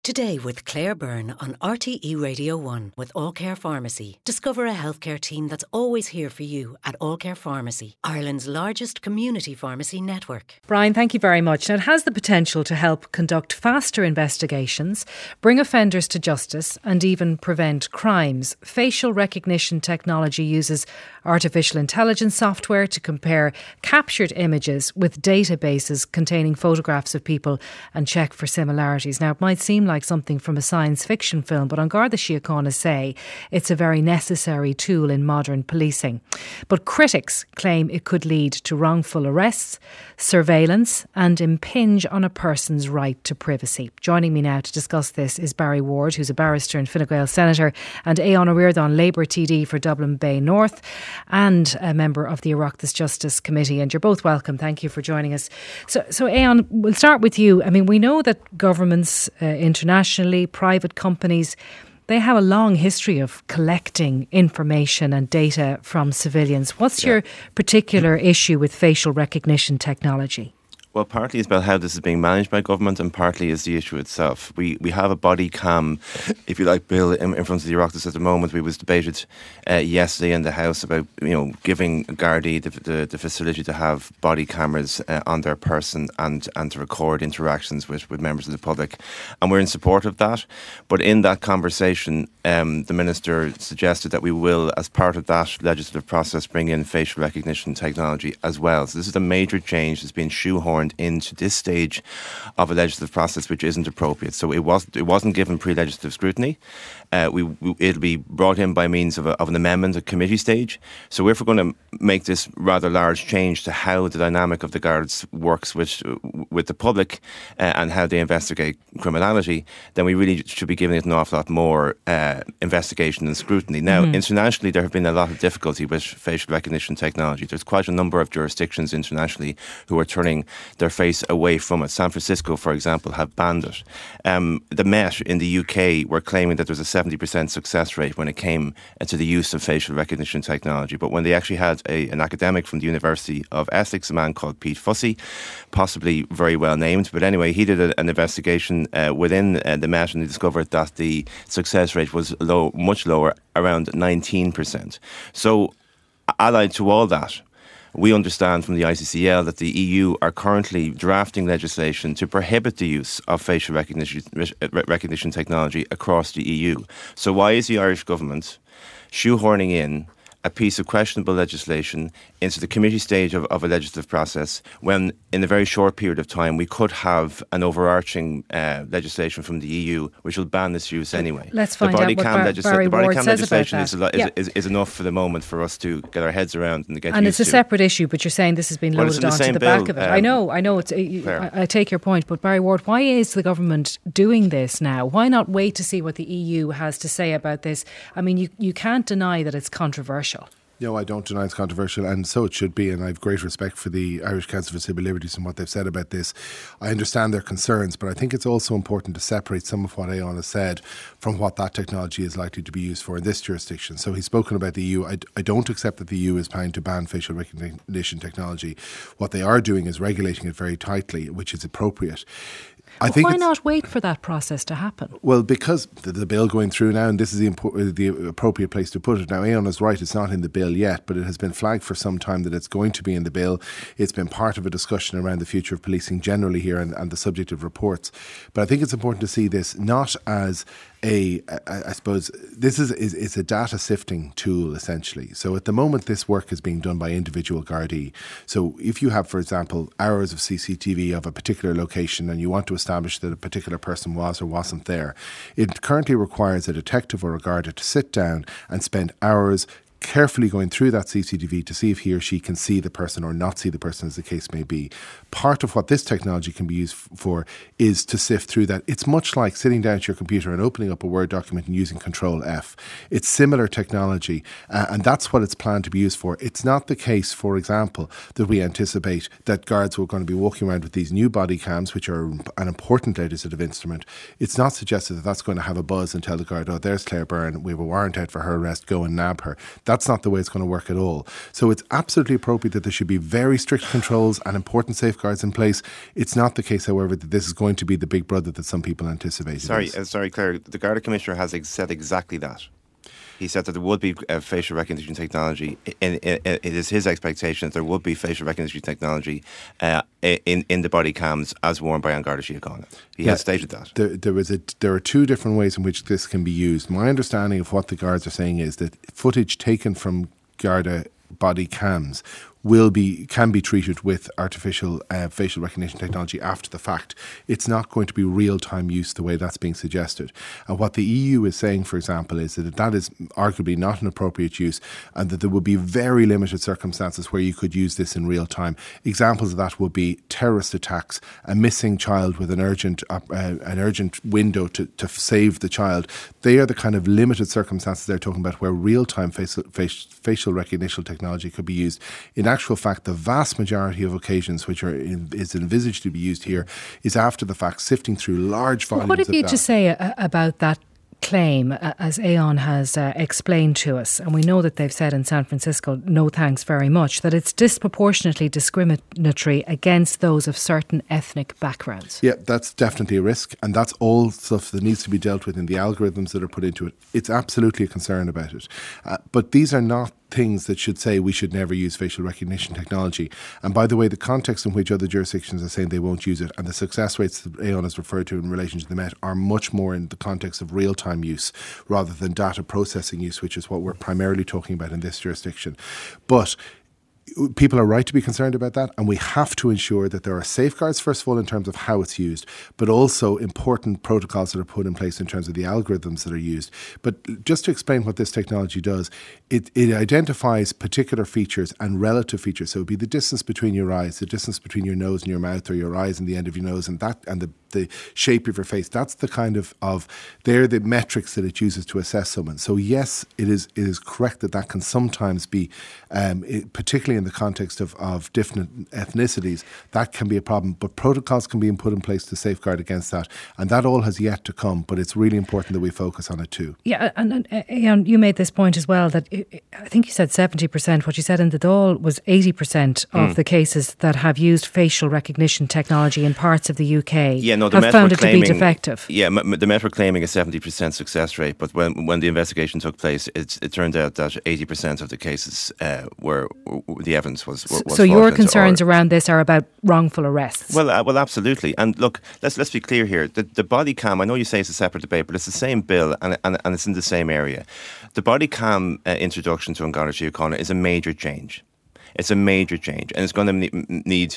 Today with Claire Byrne on RTE Radio 1 with All Care Pharmacy. Discover a healthcare team that's always here for you at All Care Pharmacy, Ireland's largest community pharmacy network. Brian, thank you very much. Now, it has the potential to help conduct faster investigations, bring offenders to justice and even prevent crimes. Facial recognition technology uses artificial intelligence software to compare captured images with databases containing photographs of people and check for similarities. Now, it might seem like something from a science fiction film, but An Garda Síochána say it's a very necessary tool in modern policing. But critics claim it could lead to wrongful arrests, surveillance and impinge on a person's right to privacy. Joining me now to discuss this is Barry Ward, who's a barrister and Fine Gael senator, and Aodhán Ó Ríordáin, Labour TD for Dublin Bay North and a member of the Oireachtas Justice Committee. And you're both welcome. Thank you for joining us. So Aodhán, we'll start with you. I mean, we know that governments internationally, private companies, they have a long history of collecting information and data from civilians. What's your particular issue with facial recognition technology? Well, partly it's about how this is being managed by government and partly is the issue itself. We have a body cam, if you like, bill in front of the Oireachtas at the moment. We was debated yesterday in the House about, giving Gardaí the facility to have body cameras on their person and to record interactions with members of the public. And we're in support of that. But in that conversation, the Minister suggested that we will, as part of that legislative process, bring in facial recognition technology as well. So this is a major change that's been shoehorned into this stage of a legislative process which isn't appropriate. So it wasn't given pre-legislative scrutiny. It'll be brought in by means of an amendment at committee stage. So if we're going to make this rather large change to how the dynamic of the Guards works with the public and how they investigate criminality, then we really should be giving it an awful lot more investigation and scrutiny. Now, internationally, there have been a lot of difficulty with facial recognition technology. There's quite a number of jurisdictions internationally who are turning their face away from it. San Francisco, for example, have banned it. The Met in the UK were claiming that there was a 70% success rate when it came to the use of facial recognition technology. But when they actually had an academic from the University of Essex, a man called Pete Fussy, possibly very well named, but anyway, he did an investigation within the Met and he discovered that the success rate was much lower, around 19%. So, allied to all that, we understand from the ICCL that the EU are currently drafting legislation to prohibit the use of facial recognition technology across the EU. So why is the Irish government shoehorning in a piece of questionable legislation into the committee stage of a legislative process when in a very short period of time we could have an overarching legislation from the EU which will ban this use anyway. Let's find out what Barry Ward says about that. Is enough for the moment for us to get our heads around and get and used it's a separate issue, but you're saying this has been loaded onto the back of it. I know. I take your point, but Barry Ward, why is the government doing this now? Why not wait to see what the EU has to say about this? I mean, you can't deny that it's controversial. No, I don't deny it's controversial, and so it should be, and I have great respect for the Irish Council for Civil Liberties and what they've said about this. I understand their concerns, but I think it's also important to separate some of what Aodhán has said from what that technology is likely to be used for in this jurisdiction. So he's spoken about the EU. I don't accept that the EU is planning to ban facial recognition technology. What they are doing is regulating it very tightly, which is appropriate. Why not wait for that process to happen? Well, because the bill going through now, and this is the appropriate place to put it. Now, Aodhán is right, it's not in the bill yet, but it has been flagged for some time that it's going to be in the bill. It's been part of a discussion around the future of policing generally here and the subject of reports. But I think it's important to see this not as I suppose this is a data sifting tool essentially. So at the moment this work is being done by individual Gardaí. So if you have, for example, hours of CCTV of a particular location and you want to establish that a particular person was or wasn't there, it currently requires a detective or a Garda to sit down and spend hours carefully going through that CCTV to see if he or she can see the person or not see the person, as the case may be. Part of what this technology can be used for is to sift through that. It's much like sitting down at your computer and opening up a Word document and using Control F. It's similar technology, and that's what it's planned to be used for. It's not the case, for example, that we anticipate that guards were going to be walking around with these new body cams, which are an important legislative instrument. It's not suggested that that's going to have a buzz and tell the guard, oh, there's Claire Byrne, we have a warrant out for her arrest, go and nab her. That's not the way it's going to work at all. So it's absolutely appropriate that there should be very strict controls and important safeguards in place. It's not the case, however, that this is going to be the big brother that some people anticipate. Sorry, Claire. The Garda Commissioner has said exactly that. He said that there would be facial recognition technology. It is his expectation that there would be facial recognition technology in the body cams as worn by An Garda Síochána. He has stated that. There are two different ways in which this can be used. My understanding of what the guards are saying is that footage taken from Garda body cams can be treated with artificial facial recognition technology after the fact. It's not going to be real-time use the way that's being suggested. And what the EU is saying, for example, is that is arguably not an appropriate use, and that there would be very limited circumstances where you could use this in real time. Examples of that would be terrorist attacks, a missing child with an urgent window to save the child. They are the kind of limited circumstances they're talking about where real-time facial recognition technology could be used. In actual fact, the vast majority of occasions which is envisaged to be used here is after the fact, sifting through large volumes of What have you data. to say about that claim, as Aon has explained to us, and we know that they've said in San Francisco, no thanks very much, that it's disproportionately discriminatory against those of certain ethnic backgrounds? Yeah, that's definitely a risk, and that's all stuff that needs to be dealt with in the algorithms that are put into it. It's absolutely a concern about it. But these are not things that should say we should never use facial recognition technology. And by the way, the context in which other jurisdictions are saying they won't use it, and the success rates that Aon has referred to in relation to the Met, are much more in the context of real-time use rather than data processing use, which is what we're primarily talking about in this jurisdiction. But people are right to be concerned about that, and we have to ensure that there are safeguards, first of all, in terms of how it's used, but also important protocols that are put in place in terms of the algorithms that are used. But just to explain what this technology does, it identifies particular features and relative features. So it would be the distance between your eyes, the distance between your nose and your mouth, or your eyes and the end of your nose, and the shape of your face. That's the kind of they're the metrics that it uses to assess someone. So yes, it is correct that can sometimes be, particularly in the context of different ethnicities, that can be a problem. But protocols can be put in place to safeguard against that, and that all has yet to come. But it's really important that we focus on it too. Yeah, and you made this point as well that I think you said 70%. What you said in the Dáil was 80% of the cases that have used facial recognition technology in parts of the UK. Yeah, no, have found it to be defective. Yeah, the Met were claiming a 70% success rate, but when the investigation took place, it turned out that 80% of the cases were the evidence was so your concerns around this are about wrongful arrests? Well, absolutely. And look, let's be clear here. The body cam, I know you say it's a separate debate, but it's the same bill and it's in the same area. The body cam introduction to An Garda Síochána is a major change. It's a major change, and it's going to need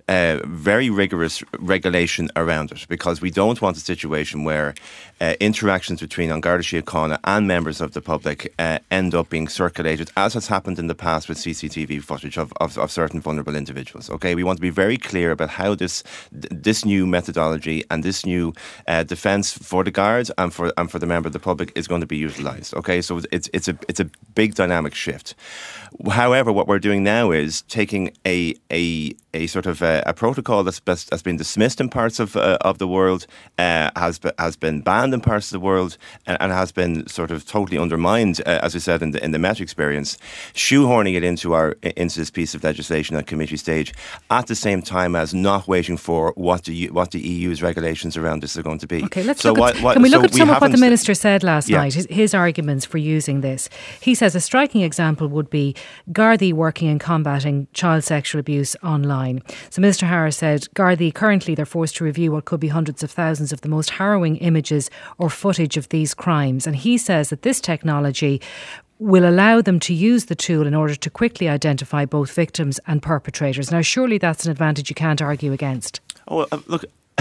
very rigorous regulation around it, because we don't want a situation where interactions between An Garda Síochána and members of the public end up being circulated, as has happened in the past with CCTV footage of certain vulnerable individuals. Okay, we want to be very clear about how this new methodology and this new defence for the guards and for the member of the public is going to be utilised. Okay, so it's a big dynamic shift. However, what we're doing now is taking a sort of a protocol that's been dismissed in parts of the world, has been banned in parts of the world, and has been sort of totally undermined, as we said in the Met experience, shoehorning it into this piece of legislation at committee stage, at the same time as not waiting for what the EU's regulations around this are going to be. Okay, can we look at some of what the Minister said last Yeah. night, his arguments for using this? He says a striking example would be Gardaí working in combating child sexual abuse online. So Minister Harris said Gardaí currently they're forced to review what could be hundreds of thousands of the most harrowing images or footage of these crimes. And he says that this technology will allow them to use the tool in order to quickly identify both victims and perpetrators. Now, surely that's an advantage you can't argue against. Oh, look,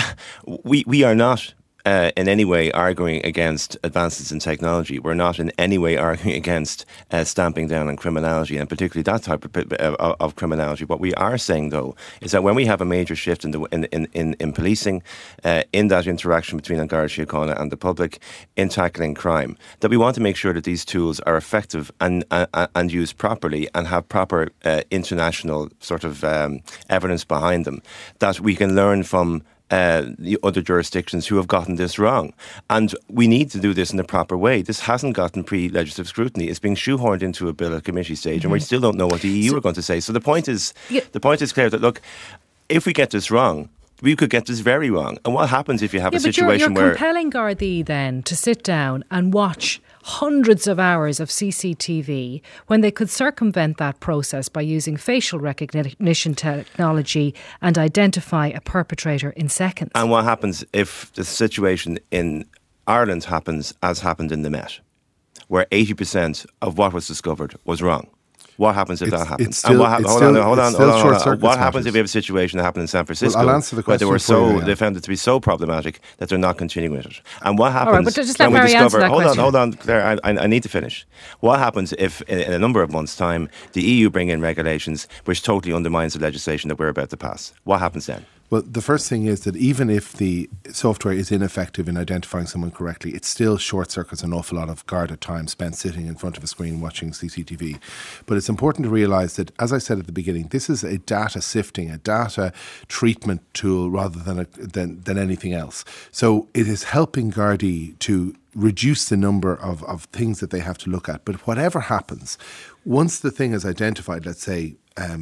we are not in any way arguing against advances in technology. We're not in any way arguing against stamping down on criminality, and particularly that type of criminality. What we are saying, though, is that when we have a major shift in policing, in that interaction between An Garda Síochána and the public, in tackling crime, that we want to make sure that these tools are effective and used properly and have proper international sort of evidence behind them, that we can learn from the other jurisdictions who have gotten this wrong. And we need to do this in a proper way. This hasn't gotten pre-legislative scrutiny. It's being shoehorned into a bill at committee stage, and we still don't know what the EU are going to say. So the point is clear that, look, if we get this wrong, we could get this very wrong. And what happens if you have a situation where... You're compelling Gardaí then to sit down and watch hundreds of hours of CCTV when they could circumvent that process by using facial recognition technology and identify a perpetrator in seconds. And what happens if the situation in Ireland happens as happened in the Met, where 80% of what was discovered was wrong? What happens if that happens? Hold on. What happens if we have a situation that happened in San Francisco I'll answer the question where they found it to be so problematic that they're not continuing with it? And what happens but just let Mary answer that question. Hold on, Claire, I need to finish. What happens if in a number of months' time the EU bring in regulations which totally undermines the legislation that we're about to pass? What happens then? Well, the first thing is that even if the software is ineffective in identifying someone correctly, it still short-circuits an awful lot of guarded time spent sitting in front of a screen watching CCTV. But it's important to realise that, as I said at the beginning, this is a data sifting, a data treatment tool rather than anything else. So it is helping Gardaí to reduce the number of things that they have to look at. But whatever happens, once the thing is identified, let's say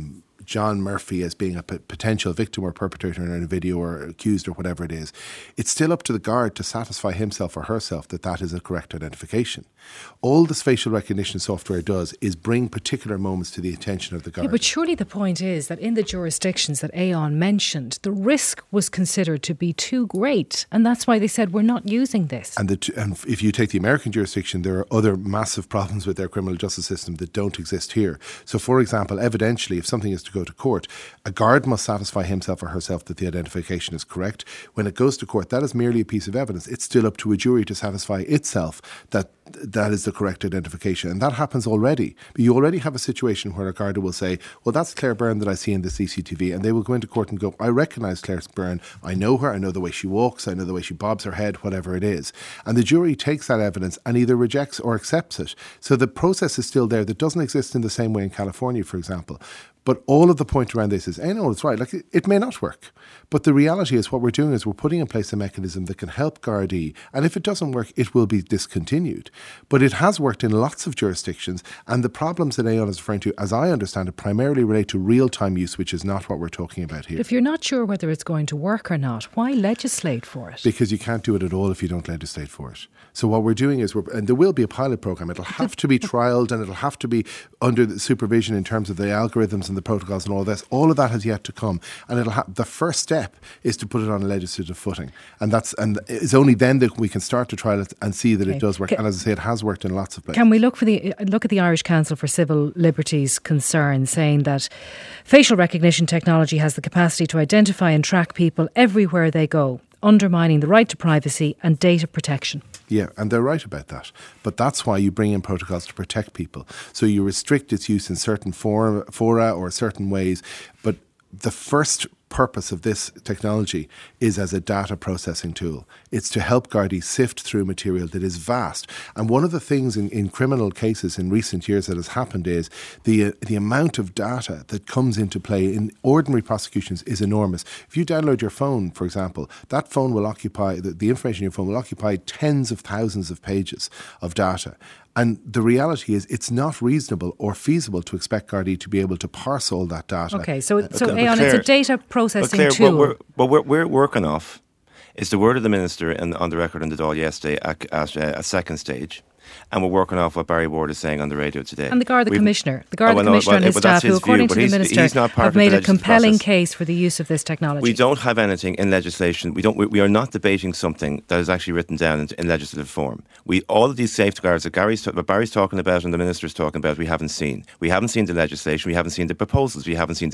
John Murphy as being a potential victim or perpetrator in a video or accused or whatever it is, it's still up to the guard to satisfy himself or herself that that is a correct identification. All this facial recognition software does is bring particular moments to the attention of the guard. Yeah, but surely the point is that in the jurisdictions that Aon mentioned, the risk was considered to be too great, and that's why they said we're not using this. And if you take the American jurisdiction, there are other massive problems with their criminal justice system that don't exist here. So, for example, evidentially, if something is to go to court, a guard must satisfy himself or herself that the identification is correct. When it goes to court, that is merely a piece of evidence. It's still up to a jury to satisfy itself that that is the correct identification. And that happens already. But you already have a situation where a Garda will say, well, that's Claire Byrne that I see in the CCTV. And they will go into court and go, I recognise Claire Byrne. I know her. I know the way she walks. I know the way she bobs her head, whatever it is. And the jury takes that evidence and either rejects or accepts it. So the process is still there. That doesn't exist in the same way in California, for example. But all of the point around this is, I know it's right, like it may not work. But the reality is what we're doing is we're putting in place a mechanism that can help Gardaí. And if it doesn't work, it will be discontinued. But it has worked in lots of jurisdictions. And the problems that Aon is referring to, as I understand it, primarily relate to real-time use, which is not what we're talking about here. If you're not sure whether it's going to work or not, why legislate for it? Because you can't do it at all if you don't legislate for it. So what we're doing is, and there will be a pilot program. It'll have to be trialled and it'll have to be under the supervision in terms of the algorithms and the protocols and all this. All of that has yet to come. And the first step is to put it on a legislative footing. And it's only then that we can start to trial it and see that it does work. And as I say, it has worked in lots of places. Can we look at the Irish Council for Civil Liberties concern, saying that facial recognition technology has the capacity to identify and track people everywhere they go, undermining the right to privacy and data protection. Yeah, and they're right about that. But that's why you bring in protocols to protect people. So you restrict its use in certain fora or certain ways. But the first purpose of this technology is as a data processing tool. It's to help Gardaí sift through material that is vast. And one of the things in criminal cases in recent years that has happened is the amount of data that comes into play in ordinary prosecutions is enormous. If you download your phone, for example, that phone will occupy, the information in your phone will occupy tens of thousands of pages of data. And the reality is it's not reasonable or feasible to expect Gardaí to be able to parse all that data. Okay, so Aon, it's a data processing tool. But we're working off is the word of the Minister on the record in the Dáil yesterday at a second stage. And we're working off what Barry Ward is saying on the radio today. And the Garda Commissioner and his staff, who according to the Minister have made a compelling case for the use of this technology. We don't have anything in legislation. We are not debating something that is actually written down in legislative form. All of these safeguards that Barry's talking about and the Minister's talking about, we haven't seen. We haven't seen the legislation. We haven't seen the proposals. We haven't seen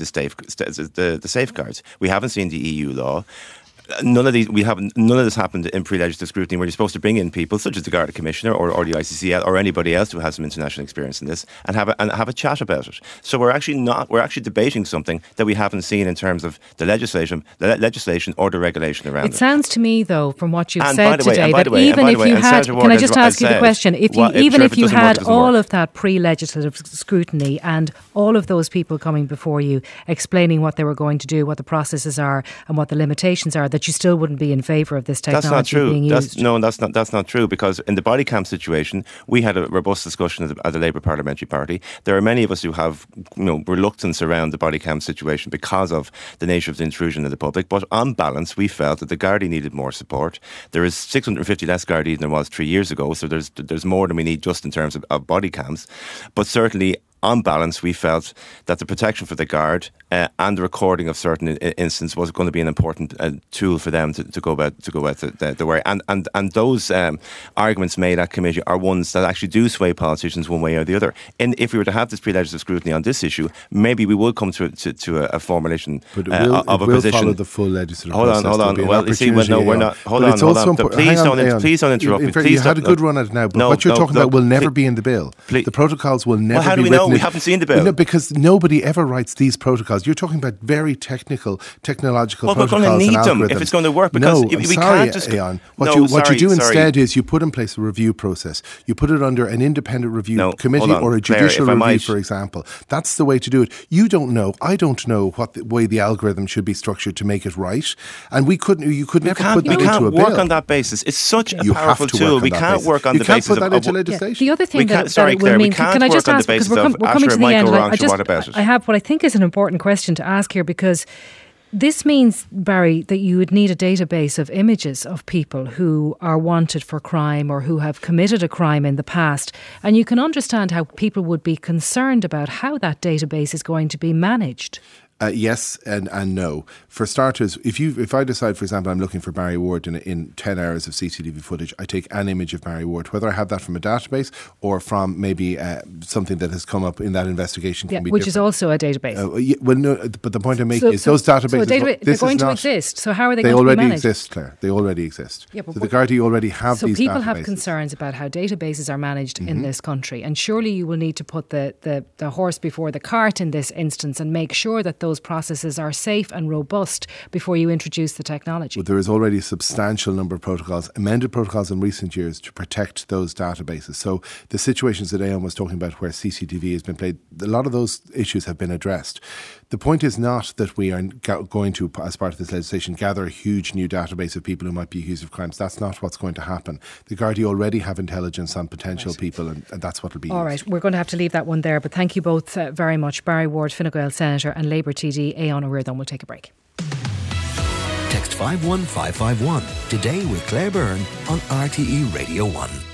the safeguards. We haven't seen the EU law. None of this happened in pre-legislative scrutiny, where you're supposed to bring in people such as the Garda Commissioner or the ICCL or anybody else who has some international experience in this and have a chat about it. So we're actually debating something that we haven't seen in terms of the legislation or the regulation around it. It sounds to me, though, from what you've said today, that even if you had, can I just ask you the question, even if you had all of that pre-legislative scrutiny and all of those people coming before you explaining what they were going to do, what the processes are and what the limitations are, that that you still wouldn't be in favour of this technology That's not true. being used. That's not true, because in the body cam situation, we had a robust discussion at the Labour Parliamentary Party. There are many of us who have reluctance around the body cam situation because of the nature of the intrusion of the public. But on balance, we felt that the Gardaí needed more support. There is 650 less Gardaí than there was 3 years ago, so there's more than we need just in terms of body cams. But certainly, on balance, we felt that the protection for the guard and the recording of certain incidents was going to be an important tool for them to go about the way. And those arguments made at committee are ones that actually do sway politicians one way or the other. And if we were to have this pre-legislative scrutiny on this issue, maybe we would come to a formulation of a position. It will follow the full legislative process. Hold on. Well, you see, we're not. Hold on. Please don't interrupt me. You had a good run at it now, but what you're talking about will never be in the bill. The protocols will never be written. How do we know? We haven't seen the bill. No, because nobody ever writes these protocols. You're talking about very technological protocols. Well, we're going to need them if it's going to work. Because we can't just. Ayan. What you do instead is you put in place a review process. You put it under an independent review committee or a judicial review, for example. That's the way to do it. You don't know. I don't know what the way the algorithm should be structured to make it right. And you could never put that into a bill. We can't work on that basis. It's such a powerful tool. We can't work on the basis of. You can't put that into legislation. The other thing that will mean, can I just ask, because we're coming to the end. I have what I think is an important question to ask here, because this means, Barry, that you would need a database of images of people who are wanted for crime or who have committed a crime in the past. And you can understand how people would be concerned about how that database is going to be managed. Yes and no. For starters, if I decide, for example, I'm looking for Barry Ward in 10 hours of CCTV footage, I take an image of Barry Ward, whether I have that from a database or from maybe something that has come up in that investigation. Can be which different. Is also a database. Well, no, but the point I'm making is those databases. They're going to exist. So how are they going to be managed? They already exist, Claire. They already exist. Yeah, so the Gardaí already have these databases. So people have concerns about how databases are managed in this country, and surely you will need to put the horse before the cart in this instance and make sure that those processes are safe and robust before you introduce the technology. Well, there is already a substantial number of protocols, amended protocols in recent years to protect those databases. So the situations that Aon was talking about where CCTV has been played, a lot of those issues have been addressed. The point is not that we are going to, as part of this legislation, gather a huge new database of people who might be accused of crimes. That's not what's going to happen. The Gardaí already have intelligence on potential people, and that's what will be used. All right, we're going to have to leave that one there, but thank you both very much. Barry Ward, Fine Gael Senator, and Labour TD Aon O'Riordan. We'll take a break. Text 51551 today with Claire Byrne on RTE Radio 1.